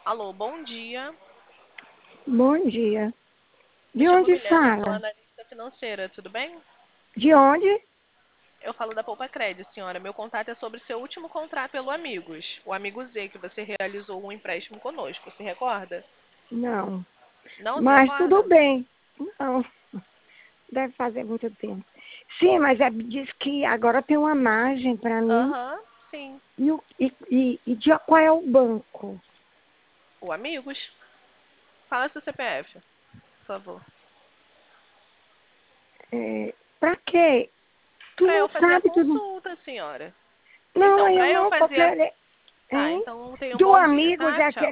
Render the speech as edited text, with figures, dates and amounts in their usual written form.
Alô, bom dia. Bom dia. Me De chamo onde Milena, sou fala? analista financeira, tudo bem? De onde? Eu falo da Poupa Crédito, senhora. Meu contato é sobre seu último contrato pelo Amigos, o Amigo Z, que você realizou um empréstimo conosco, se recorda? Não. Não se Mas tudo recorda? bem. Não, deve fazer muito tempo. Sim, mas diz que agora tem uma margem para mim. Aham, sim. E qual é o banco? O Amigos. Fala seu CPF, por favor. Para quê? Tu Para não eu fazer a sabe, tu não... consulta, senhora. Não, Então, eu para eu não, porque fazer a... ele... Tá, Hein? então tenha um Do bom dia, Amigos tá? é Tchau.